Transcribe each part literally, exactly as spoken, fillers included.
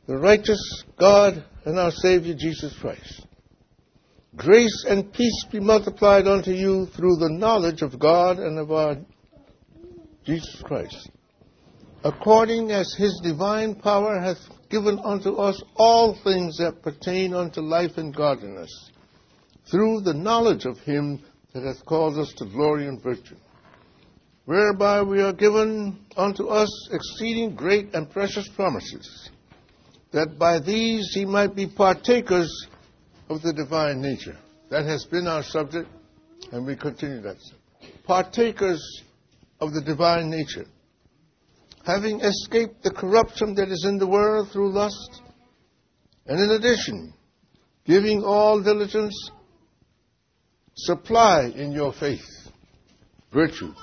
the righteous God and our Savior Jesus Christ. Grace and peace be multiplied unto you through the knowledge of God and of our Jesus Christ, according as his divine power hath given unto us all things that pertain unto life and godliness, through the knowledge of him that hath called us to glory and virtue, whereby we are given unto us exceeding great and precious promises, that by these he might be partakers of the divine nature. That has been our subject, and we continue that. Partakers of the divine nature, having escaped the corruption that is in the world through lust, and in addition, giving all diligence, supply in your faith virtue,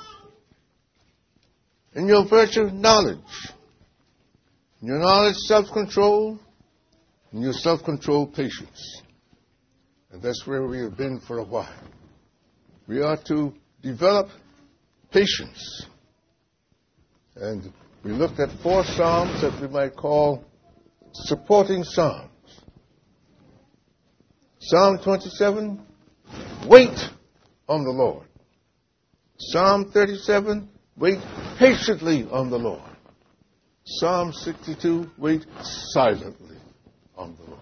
in your virtue knowledge, in your knowledge self-control, in your self-control patience. And that's where we have been for a while. We are to develop patience. And we looked at four psalms that we might call supporting psalms. Psalm twenty-seven, wait on the Lord. Psalm thirty-seven, wait patiently on the Lord. Psalm sixty-two, wait silently on the Lord.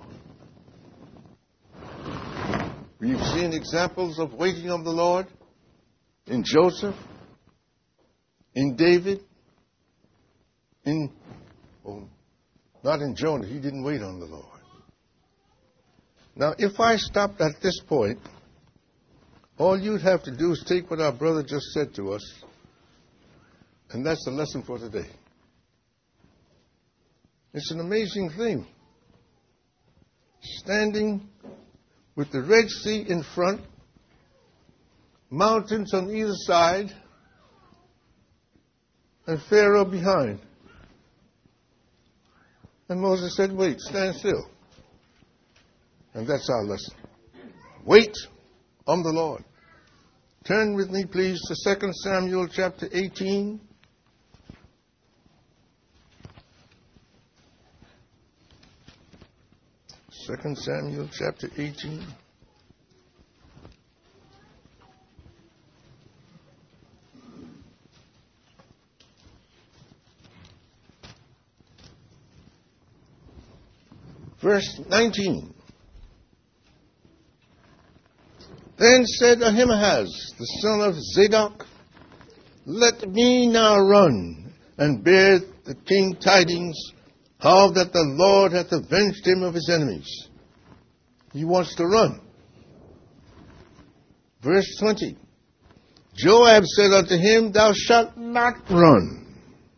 We've seen examples of waiting on the Lord in Joseph, in David, in, oh, not in Jonah. He didn't wait on the Lord. Now, if I stopped at this point, all you'd have to do is take what our brother just said to us, and that's the lesson for today. It's an amazing thing. Standing with the Red Sea in front, mountains on either side, and Pharaoh behind. And Moses said, wait, stand still. And that's our lesson. Wait on the Lord. Turn with me, please, to Second Samuel chapter eighteen. Second Samuel chapter eighteen. Verse nineteen. Then said Ahimaaz, the son of Zadok, let me now run and bear the king tidings, how that the Lord hath avenged him of his enemies. He wants to run. Verse twenty. Joab said unto him, thou shalt not run.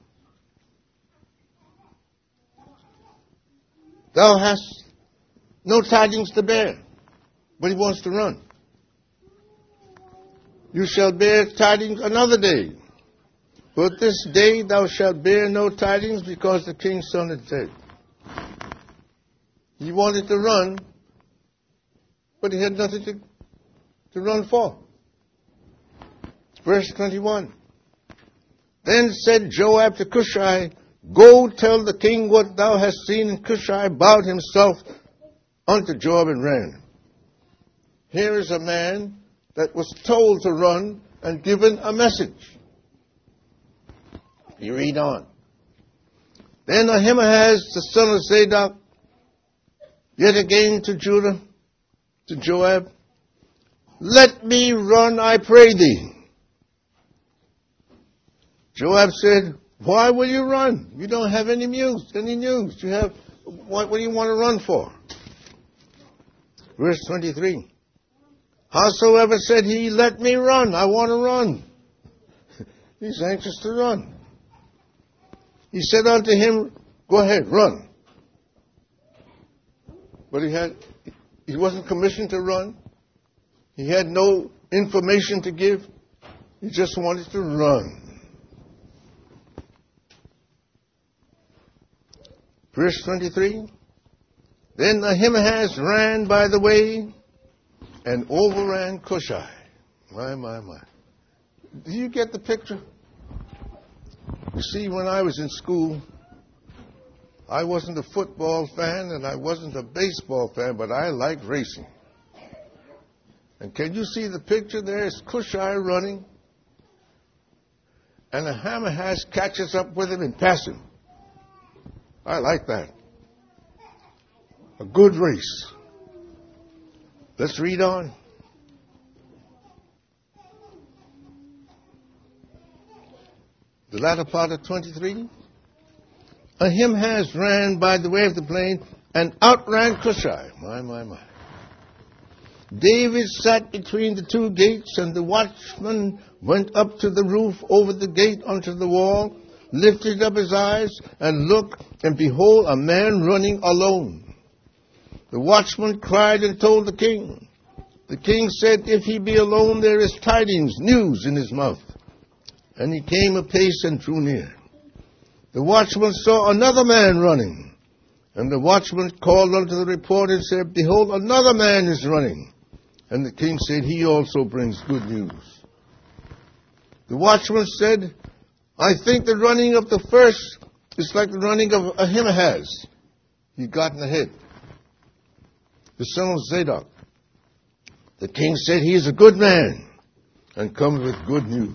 Thou hast no tidings to bear. But he wants to run. You shall bear tidings another day. But this day thou shalt bear no tidings, because the king's son is dead. He wanted to run, but he had nothing to, to run for. Verse twenty-one. Then said Joab to Cushai, go tell the king what thou hast seen. And Cushai bowed himself unto Joab and ran. Here is a man that was told to run and given a message. You read on. Then Ahimaaz, the son of Zadok, yet again to Judah, to Joab, let me run, I pray thee. Joab said, why will you run? You don't have any news. Any news? You have what, what do you want to run for? Verse twenty-three. Howsoever said he, let me run. I want to run. He's anxious to run. He said unto him, go ahead, run. But he had, he wasn't commissioned to run. He had no information to give. He just wanted to run. Verse twenty-three. Then Ahimaaz ran by the way and overran Cushai. My, my, my. Do you get the picture? You see, when I was in school, I wasn't a football fan and I wasn't a baseball fan, but I liked racing. And can you see the picture there? It's Cushai running, and the Hammerhas catches up with him and passes him. I like that. A good race. Let's read on. The latter part of twenty-three. Ahimaaz ran by the way of the plain and outran Cushai. My, my, my. David sat between the two gates, and the watchman went up to the roof over the gate unto the wall, lifted up his eyes, and looked, and behold, a man running alone. The watchman cried and told the king. The king said, if he be alone, there is tidings, news in his mouth. And he came apace and drew near. The watchman saw another man running. And the watchman called unto the reporter and said, behold, another man is running. And the king said, he also brings good news. The watchman said, I think the running of the first is like the running of Ahimaaz. He'd gotten ahead. The son of Zadok. The king said, he is a good man and comes with good news.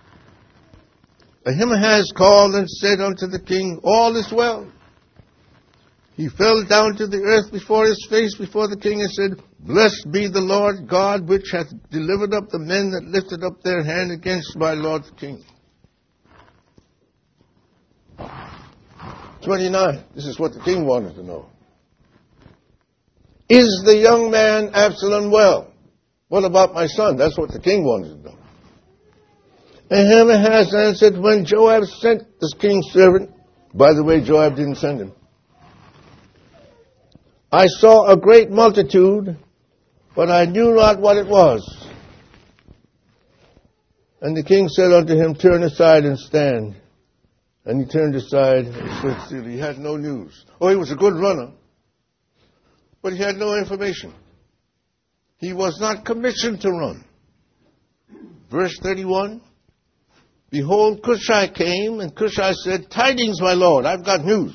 Ahimaaz called and said unto the king, all is well. He fell down to the earth before his face, before the king, and said, blessed be the Lord God, which hath delivered up the men that lifted up their hand against my lord the king. twenty-nine. This is what the king wanted to know. Is the young man Absalom well? What about my son? That's what the king wanted to know. Ahimaaz answered, when Joab sent the king's servant, by the way, Joab didn't send him, I saw a great multitude, but I knew not what it was. And the king said unto him, turn aside and stand. And he turned aside and stood still. He had no news. Oh, he was a good runner, but he had no information. He was not commissioned to run. Verse thirty-one. Behold, Cushai came, and Cushai said, tidings, my lord, I've got news.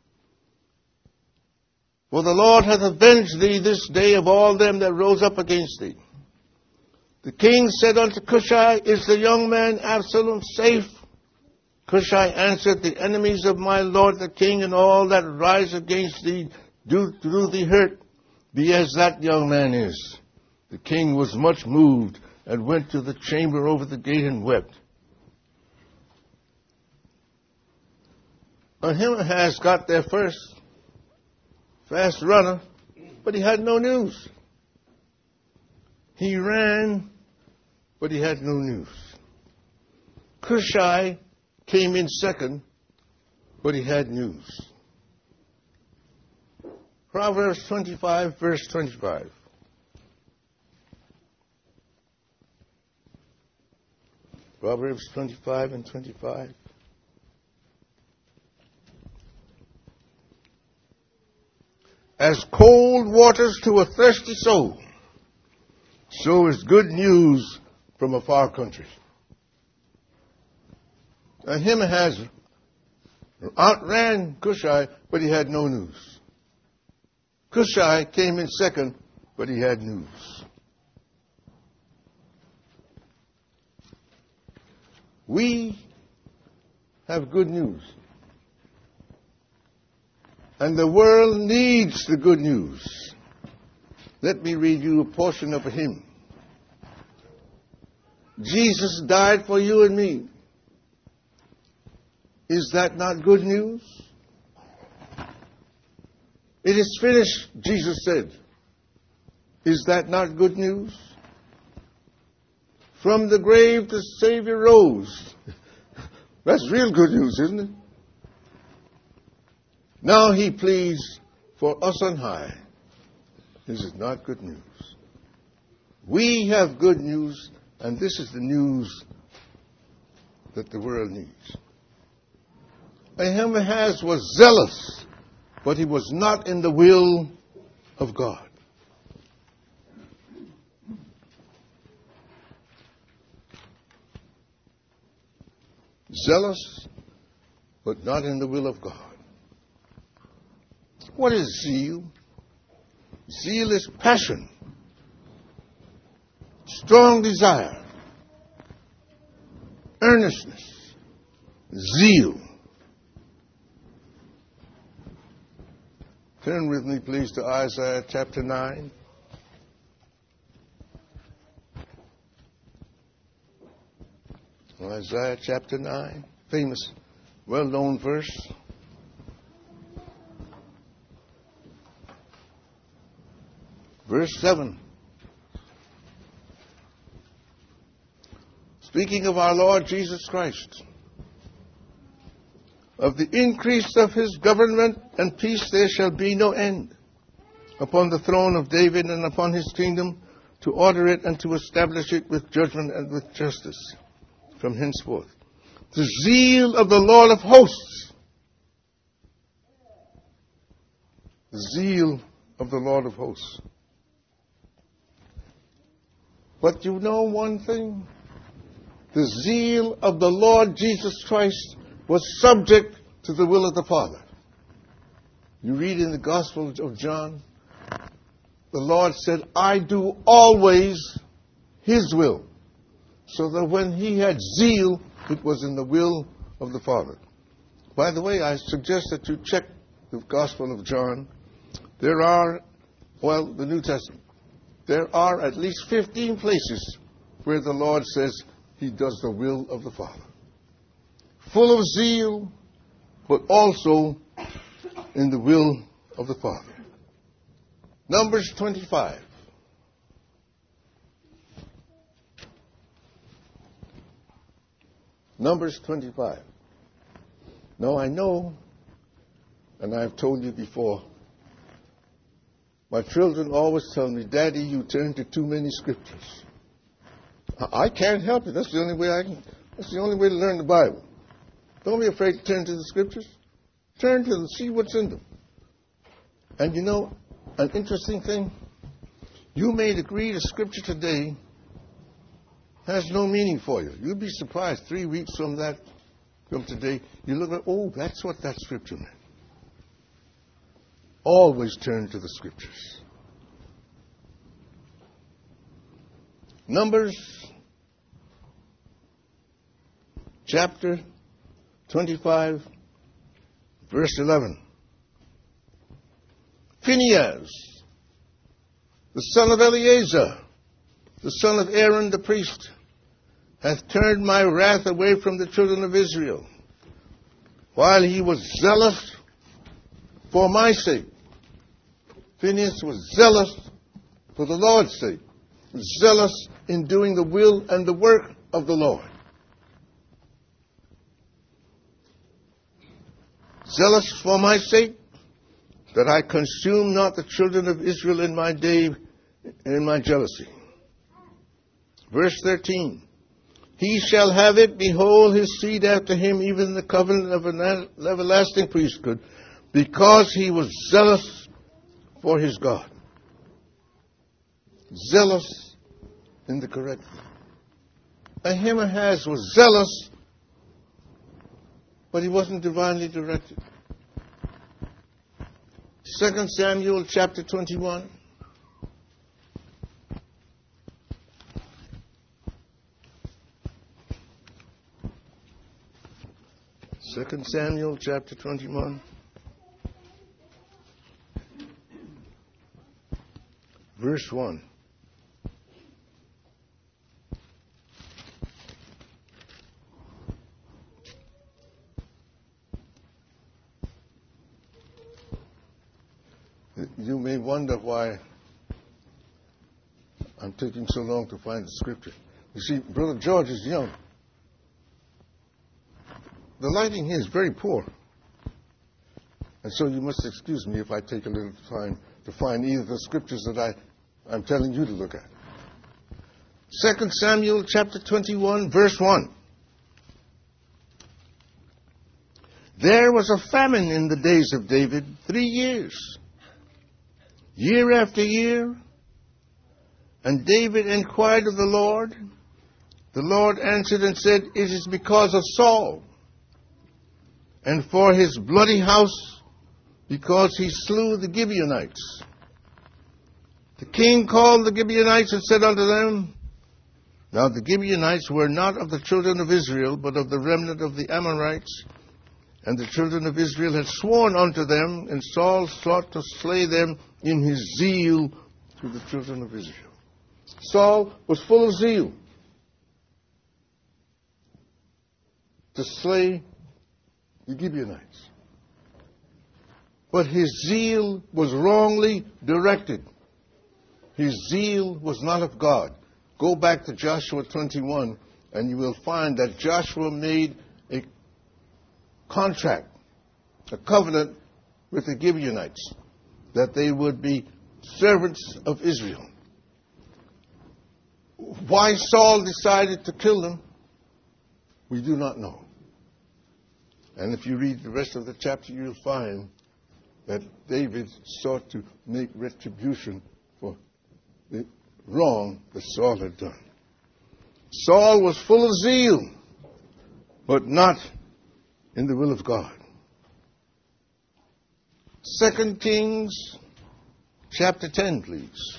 For the Lord hath avenged thee this day of all them that rose up against thee. The king said unto Cushai, is the young man Absalom safe? Cushai answered, the enemies of my lord the king and all that rise against thee do do thee hurt, be as that young man is. The king was much moved and went to the chamber over the gate and wept. Ahimaaz got there first. Fast runner, but he had no news. He ran, but he had no news. Cushai came in second, but he had news. Proverbs twenty-five, verse twenty-five. Proverbs twenty-five and twenty-five. As cold waters to a thirsty soul, so is good news from a far country. Ahimaaz outran Cushai, but he had no news. Cushai came in second, but he had news. We have good news. And the world needs the good news. Let me read you a portion of a hymn. Jesus died for you and me. Is that not good news? It is finished, Jesus said. Is that not good news? From the grave the Savior rose. That's real good news, isn't it? Now he pleads for us on high. This is not good news. We have good news, and this is the news that the world needs. Ahimaaz was zealous, but he was not in the will of God. Zealous, but not in the will of God. What is zeal? Zeal is passion, strong desire, earnestness, zeal. Turn with me, please, to Isaiah chapter nine. Isaiah chapter nine, famous, well-known verse. Verse seven. Speaking of our Lord Jesus Christ, of the increase of his government and peace there shall be no end upon the throne of David and upon his kingdom, to order it and to establish it with judgment and with justice from henceforth. The zeal of the Lord of hosts. The zeal of the Lord of hosts. But you know one thing? The zeal of the Lord Jesus Christ was subject to the will of the Father. You read in the Gospel of John, the Lord said, I do always his will. So that when he had zeal, it was in the will of the Father. By the way, I suggest that you check the Gospel of John. There are, well, the New Testament. There are at least fifteen places where the Lord says he does the will of the Father. Full of zeal, but also in the will of the Father. Numbers twenty-five. Numbers twenty-five. Now I know, and I've told you before, my children always tell me, Daddy, you turn to too many scriptures. I can't help it. That's the only way I can. That's the only way to learn the Bible. Don't be afraid to turn to the scriptures. Turn to them, see what's in them. And you know, an interesting thing, you may agree the scripture today has no meaning for you. You'll be surprised three weeks from that, from today, you look at, oh, that's what that scripture meant. Always turn to the scriptures. Numbers chapter twenty-five, verse eleven. Phinehas, the son of Eleazar, the son of Aaron the priest, hath turned my wrath away from the children of Israel, while he was zealous for my sake. Phinehas was zealous for the Lord's sake, zealous in doing the will and the work of the Lord. Zealous for my sake, that I consume not the children of Israel in my day, in my jealousy. Verse thirteen. He shall have it, behold, his seed after him, even the covenant of an everlasting priesthood, because he was zealous for his God. Zealous in the correct thing. Ahimaaz was zealous, but he wasn't divinely directed. Second Samuel chapter twenty-one. Second Samuel chapter twenty-one. Verse one. You may wonder why I'm taking so long to find the scripture. You see, Brother George is young. The lighting here is very poor. And so you must excuse me if I take a little time to find either the scriptures that I, I'm telling you to look at. Second Samuel chapter twenty-one, verse one. There was a famine in the days of David, three years, year after year. And David inquired of the Lord. The Lord answered and said, it is because of Saul, and for his bloody house, because he slew the Gibeonites. The king called the Gibeonites and said unto them, now the Gibeonites were not of the children of Israel, but of the remnant of the Amorites. And the children of Israel had sworn unto them, and Saul sought to slay them in his zeal to the children of Israel. Saul was full of zeal to slay the Gibeonites. But his zeal was wrongly directed. His zeal was not of God. Go back to Joshua twenty-one, and you will find that Joshua made a contract, a covenant with the Gibeonites, that they would be servants of Israel. Why Saul decided to kill them, we do not know. And if you read the rest of the chapter, you'll find that David sought to make retribution for the wrong that Saul had done. Saul was full of zeal, but not in the will of God. Second Kings chapter ten, please.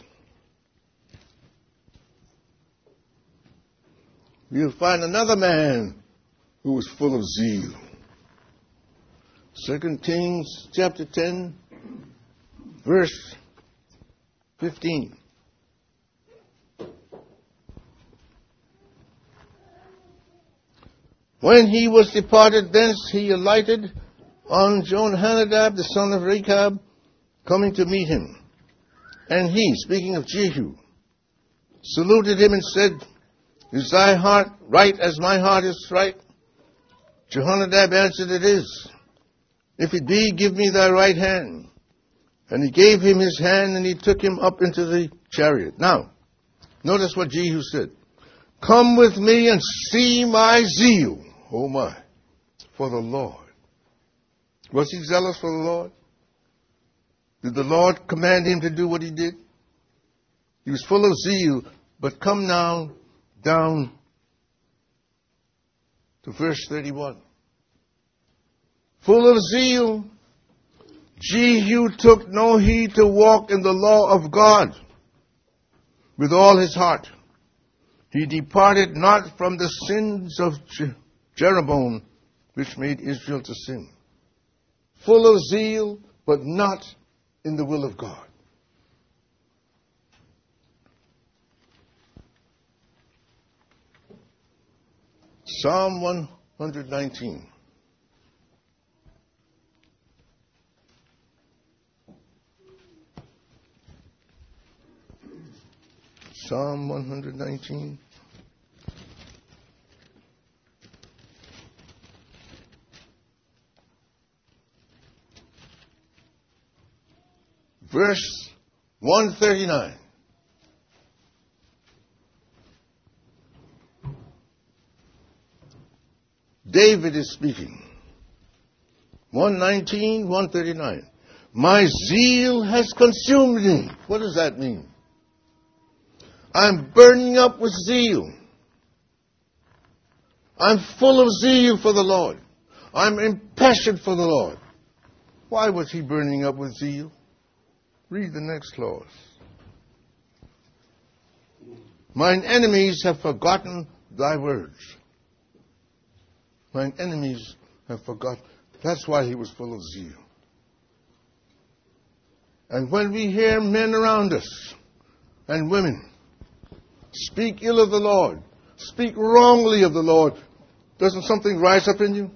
You'll find another man who was full of zeal. Second Kings chapter ten, verse fifteen. When he was departed thence, he alighted on Jonadab, the son of Rechab, coming to meet him. And he, speaking of Jehu, saluted him and said, is thy heart right as my heart is right? Jehonadab answered, it is. If it be, give me thy right hand. And he gave him his hand, and he took him up into the chariot. Now, notice what Jehu said. Come with me and see my zeal. Oh my, for the Lord. Was he zealous for the Lord? Did the Lord command him to do what he did? He was full of zeal, but come now down to verse thirty-one. Full of zeal, Jehu took no heed to walk in the law of God with all his heart. He departed not from the sins of Jeroboam, which made Israel to sin. Full of zeal, but not in the will of God. Psalm one nineteen. Psalm one nineteen. Verse one thirty-nine. David is speaking. one nineteen, one thirty-nine. My zeal has consumed me. What does that mean? I'm burning up with zeal. I'm full of zeal for the Lord. I'm impassioned for the Lord. Why was he burning up with zeal? Read the next clause. Mine enemies have forgotten thy words. Mine enemies have forgotten. That's why he was full of zeal. And when we hear men around us and women speak ill of the Lord, speak wrongly of the Lord, doesn't something rise up in you?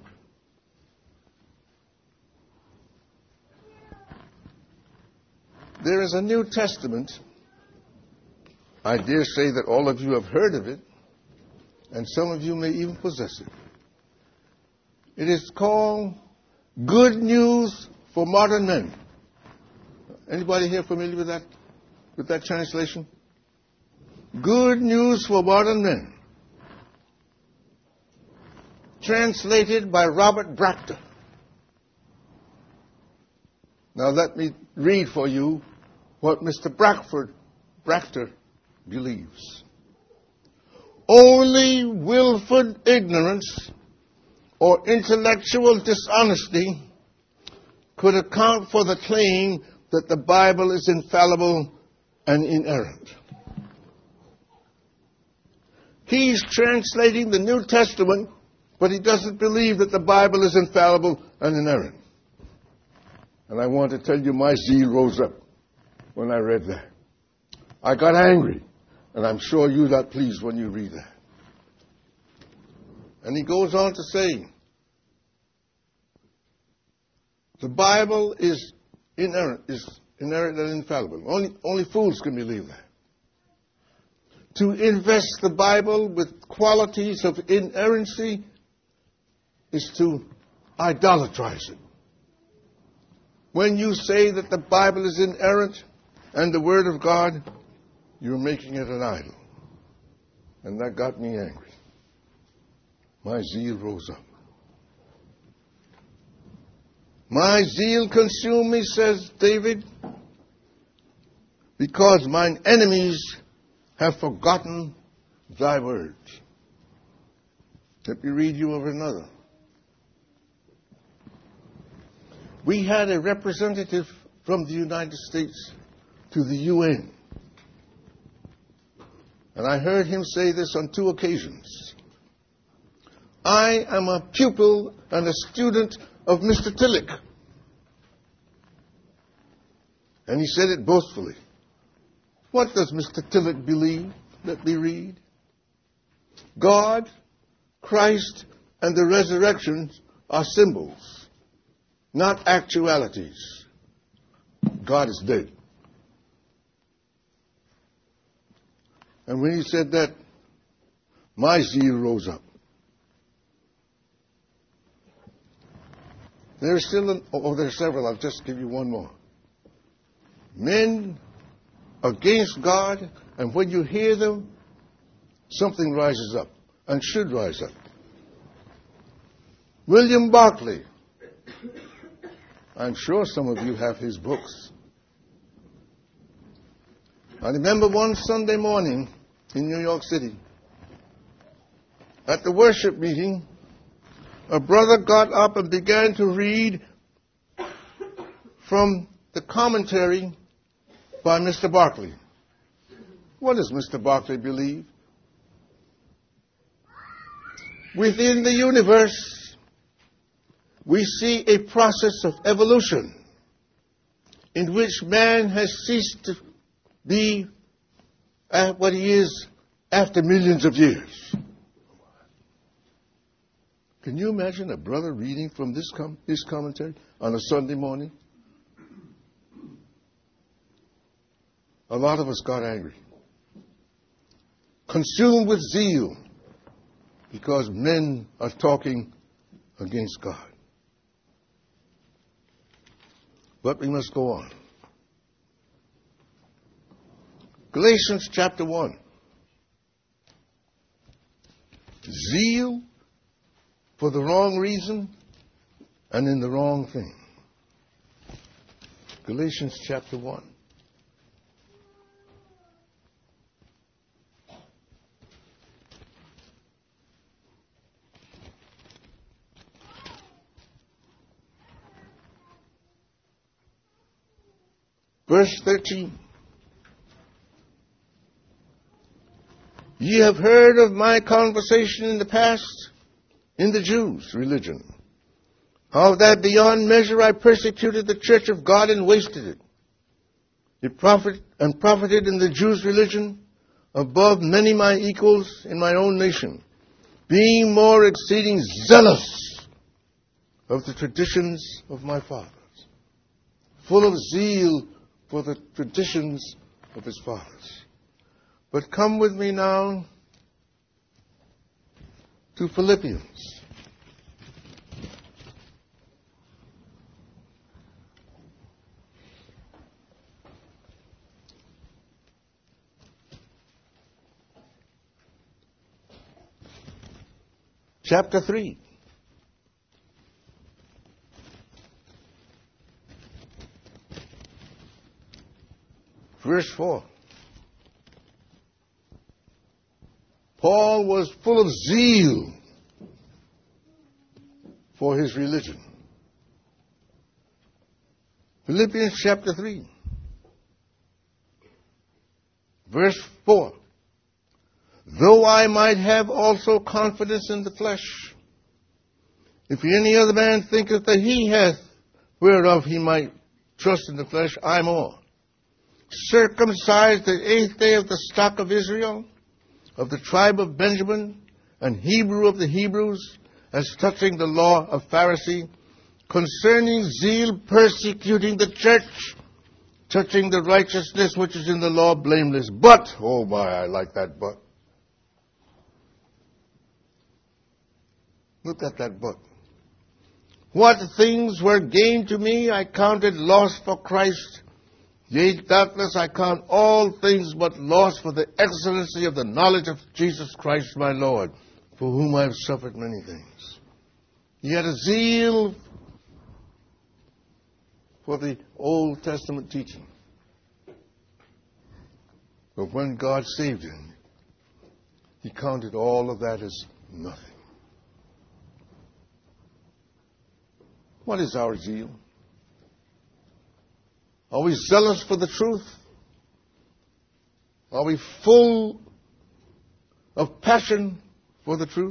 There is a New Testament. I dare say that all of you have heard of it, and some of you may even possess it. It is called Good News for Modern Men. Anybody here familiar with that, with that translation? Good News for Modern Men. Translated by Robert Brachter. Now let me read for you what Mister Brackford, Brachter believes. Only willful ignorance or intellectual dishonesty could account for the claim that the Bible is infallible and inerrant. He's translating the New Testament, but he doesn't believe that the Bible is infallible and inerrant. And I want to tell you, my zeal rose up when I read that. I got angry, and I'm sure you're not pleased when you read that. And he goes on to say, the Bible is inerrant, is inerrant and infallible. Only, only fools can believe that. To invest the Bible with qualities of inerrancy is to idolatrize it. When you say that the Bible is inerrant and the Word of God, you're making it an idol. And that got me angry. My zeal rose up. My zeal consumed me, says David, because mine enemies have forgotten thy words. Let me read you of another. We had a representative from the United States to the U N. And I heard him say this on two occasions. I am a pupil and a student of Mister Tillich. And he said it boastfully. What does Mister Tillich believe? Let me read. God, Christ, and the resurrection are symbols, not actualities. God is dead. And when he said that, my zeal rose up. There's still, an, oh, there's several. I'll just give you one more. Men against God, and when you hear them, something rises up and should rise up. William Barclay. I'm sure some of you have his books. I remember one Sunday morning in New York City, at the worship meeting, a brother got up and began to read from the commentary by Mister Barclay. What does Mister Barclay believe? Within the universe, we see a process of evolution in which man has ceased to be at what he is after millions of years. Can you imagine a brother reading from this com- this commentary on a Sunday morning? A lot of us got angry, consumed with zeal, because men are talking against God. But we must go on. Galatians chapter one. Zeal for the wrong reason and in the wrong thing. Galatians chapter one. Verse thirteen. Ye have heard of my conversation in the past in the Jews' religion, how that beyond measure I persecuted the church of God and wasted it. It profit and profited in the Jews' religion above many my equals in my own nation, being more exceeding zealous of the traditions of my fathers, full of zeal for the traditions of his fathers. But come with me now to Philippians. Chapter three. Verse four. Paul was full of zeal for his religion. Philippians chapter three, verse four. Though I might have also confidence in the flesh, if any other man thinketh that he hath whereof he might trust in the flesh, I more. Circumcised the eighth day of the stock of Israel, of the tribe of Benjamin, and Hebrew of the Hebrews, as touching the law of Pharisee, concerning zeal persecuting the church, touching the righteousness which is in the law blameless. But, oh my, I like that but. Look at that but. What things were gained to me, I counted loss for Christ. Yea, doubtless I count all things but loss for the excellency of the knowledge of Jesus Christ my Lord, for whom I have suffered many things. He had a zeal for the Old Testament teaching. But when God saved him, he counted all of that as nothing. What is our zeal? Are we zealous for the truth? Are we full of passion for the truth?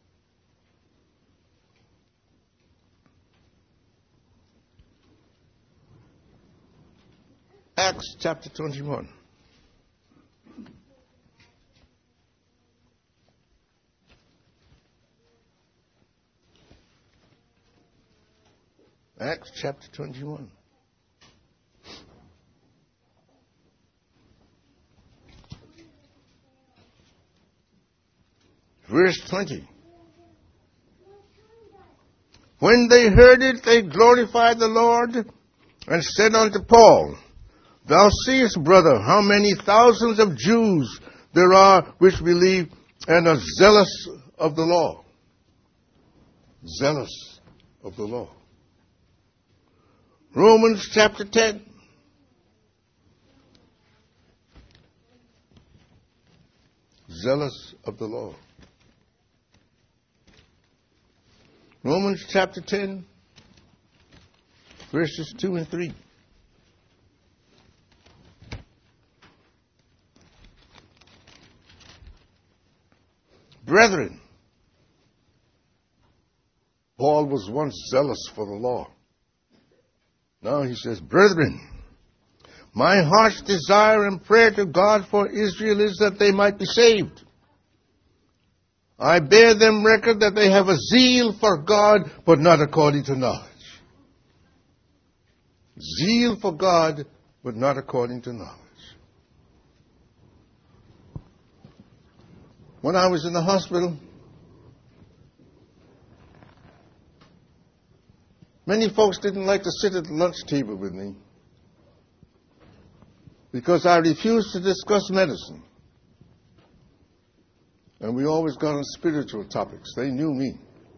Acts chapter twenty-one. Acts chapter twenty-one. Verse twenty. When they heard it, they glorified the Lord and said unto Paul, Thou seest, brother, how many thousands of Jews there are which believe and are zealous of the law. Zealous of the law. Romans chapter ten. Zealous of the law. Romans chapter ten, verses two and three. Brethren, Paul was once zealous for the law. Now he says, Brethren, my heart's desire and prayer to God for Israel is that they might be saved. I bear them record that they have a zeal for God, but not according to knowledge. Zeal for God, but not according to knowledge. When I was in the hospital, many folks didn't like to sit at the lunch table with me because I refused to discuss medicine. And we always got on spiritual topics. They knew me.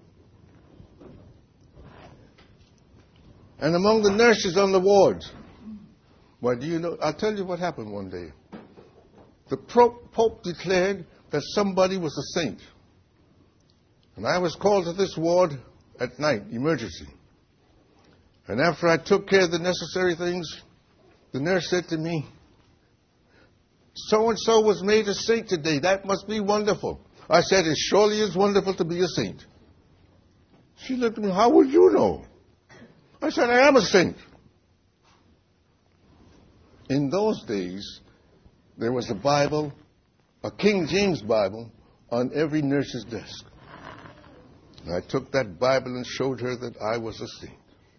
And among the nurses on the wards, well, do you know, I'll tell you what happened one day. The Pope declared that somebody was a saint. And I was called to this ward at night, emergency. And after I took care of the necessary things, the nurse said to me, so-and-so was made a saint today. That must be wonderful. I said, it surely is wonderful to be a saint. She looked at me, how would you know? I said, I am a saint. In those days, there was a Bible, a King James Bible, on every nurse's desk. And I took that Bible and showed her that I was a saint.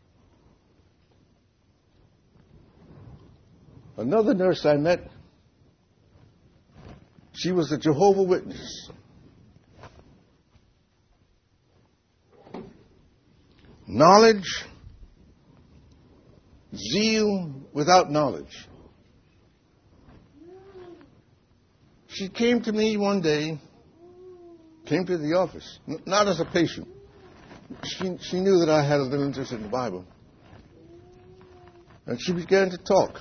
Another nurse I met, she was a Jehovah's Witness. Knowledge, zeal without knowledge. She came to me one day, came to the office, n- not as a patient. She, she knew that I had a little interest in the Bible. And she began to talk.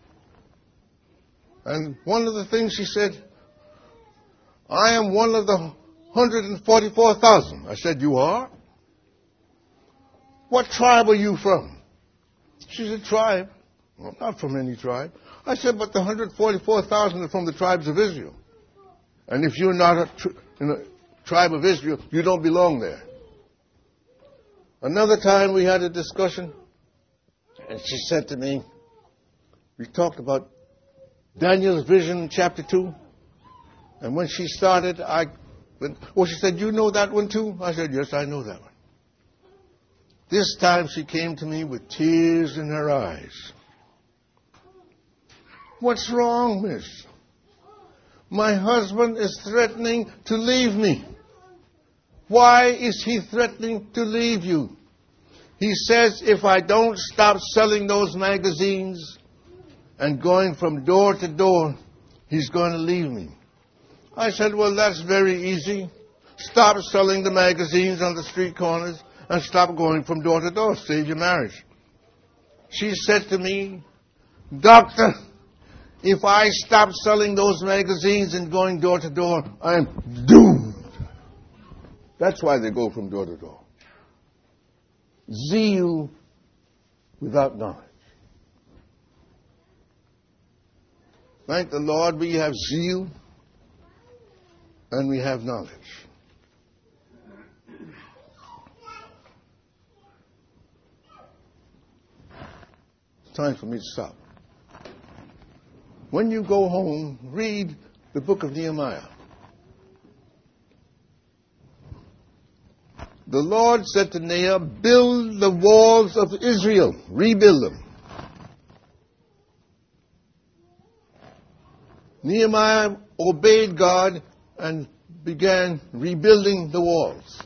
And one of the things she said, I am one of the one hundred forty-four thousand. I said, you are? What tribe are you from? She's a tribe. Well, not from any tribe. I said, but the one hundred forty-four thousand are from the tribes of Israel. And if you're not a tri- in a tribe of Israel, you don't belong there. Another time we had a discussion, and she said to me, we talked about Daniel's vision, chapter two. And when she started, I, well, she said, you know that one too? I said, yes, I know that one. This time she came to me with tears in her eyes. What's wrong, miss? My husband is threatening to leave me. Why is he threatening to leave you? He says if I don't stop selling those magazines and going from door to door, he's going to leave me. I said, well, that's very easy. Stop selling the magazines on the street corners and stop going from door to door. Save your marriage. She said to me, Doctor, if I stop selling those magazines and going door to door, I'm doomed. That's why they go from door to door. Zeal without knowledge. Thank the Lord we have zeal and we have knowledge. It's time for me to stop. When you go home, read the book of Nehemiah. The Lord said to Nehemiah, build the walls of Israel, rebuild them. Nehemiah obeyed God and began rebuilding the walls.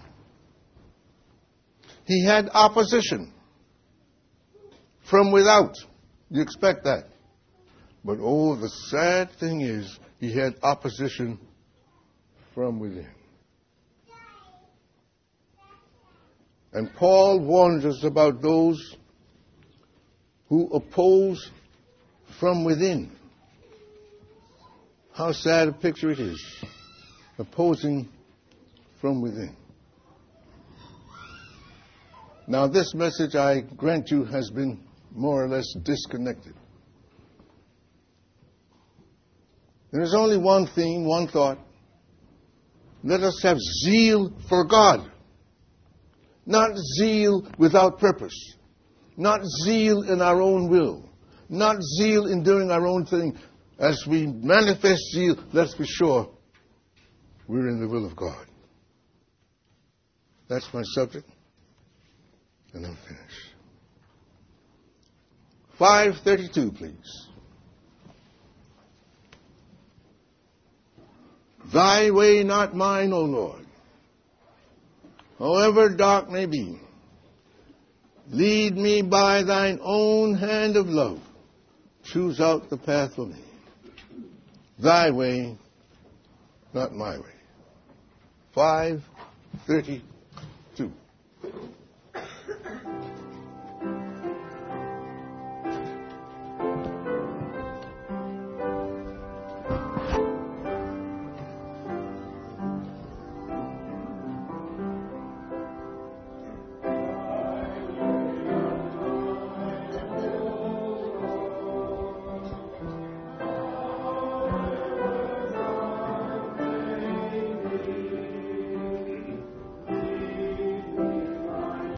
He had opposition from without. You expect that. But oh, the sad thing is, he had opposition from within. And Paul warns us about those who oppose from within. How sad a picture it is, opposing from within. Now, this message, I grant you, has been more or less disconnected. There is only one theme, one thought. Let us have zeal for God. Not zeal without purpose. Not zeal in our own will. Not zeal in doing our own thing. As we manifest zeal, let's be sure we're in the will of God. That's my subject. And I'm finished. five thirty-two, please. Thy way, not mine, O Lord. However dark may be, lead me by thine own hand of love. Choose out the path for me. Thy way, not my way. five thirty-two.